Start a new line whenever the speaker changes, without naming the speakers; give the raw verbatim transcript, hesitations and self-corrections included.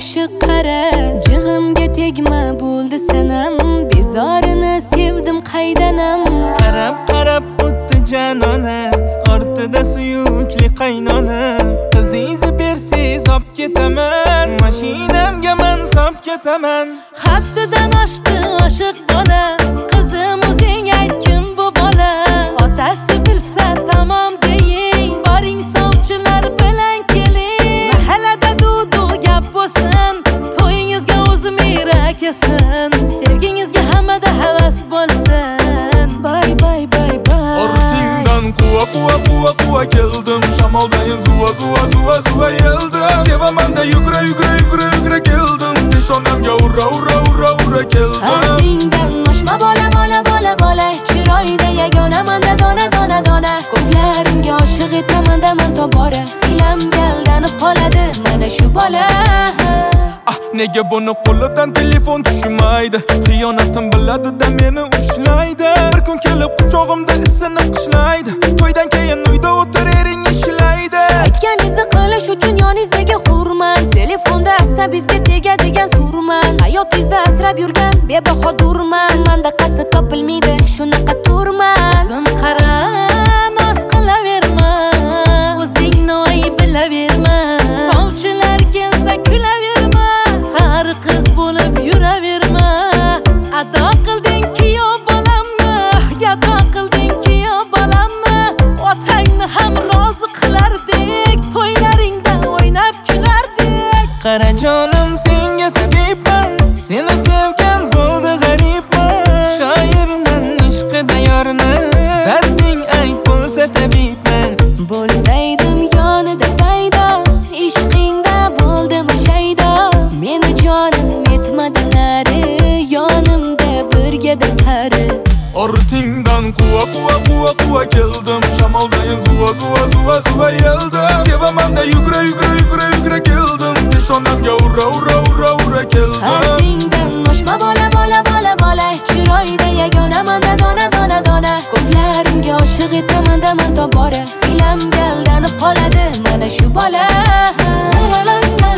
oshiq qara, jig'imga tegma bo'ldi sanam, bezorini sevdim qaydanam.
Qarab qarab o'tdi janona, ortida suyukli qaynona. Qizingizni bersiz olib ketaman, mashinamga men solib ketaman.
Haddidan oshdi oshiq bola, qizim o'zing ayt kim bu bola? Otasi bilsa tamom deying, boring sovchilar bilan keling. Mahallada dudu gap bo'lsin, to'yingizga o'zim irak yesin, sevgingizga hammada havas bo'lsin. Bay bay bay bay.
Ortingdan quva quva quva quva keldim, shamoldayin zuva zuva zuva zuva yeldim. Sevaman da yugra yugra yugra yugra keldim, peshonamga urra urra urra urra keldim.
Ortingdan oshma bola bola bola bola, chiroyda yagona manda dona dona dona. Ko'zlarimga oshiq etaman daman tobora, ilamga aldanib qoladi mana shu bola.
Ah, nega buni qo'lidan telefon tushmaydi? Xiyonatim biladi-da meni ushlaydi. Bir kun kelib quchog'imda isini qishlaydi, to'ydan keyin uyda o'tir ering ishlaydi.
Aytganingizni qilish uchun yoningizdagi hurmat, telefonda asabingizga tegadigan surmat. Hayotingizda asrab yurgan bebaho durman, menda qasd topilmaydi shunaqa turman.
Qizim qara, noz qilaverma, o'zingni oy bilaverma. Sovchilar kelsa kulaverma, qari qiz bo'lib yuraverma. Ado qilding-ki yo bolamni, gado qilding-ki yo bolamni. Otangni ham rozi qilardik, to'ylaringda o'ynab kulardik.
Qara jonim, senga tabibman, seni sevgan bo'ldi g'aribman. Shoirman ishqida yorni, darding ayt bo'lsa tabibman.
Bo'lsaydim yonida paydo, ishqingda bo'ldim shaydo. Meni jonim yetmadi nari, yonimda birgada qari.
Ortingdan quva quva quva quva keldim, shamoldayin zuva zuva zuva zuva yeldim. Sevaman da yugra yugra yugra yugra keldim, peshonamga urra urra urra urra keldim.
Ortingdan oshma bola bola bola bola, chiroyda yagona manda dona dona dona. Ko'zlarimga oshiq etaman daman tobora, ilamga aldanib qoladi mana shu bola.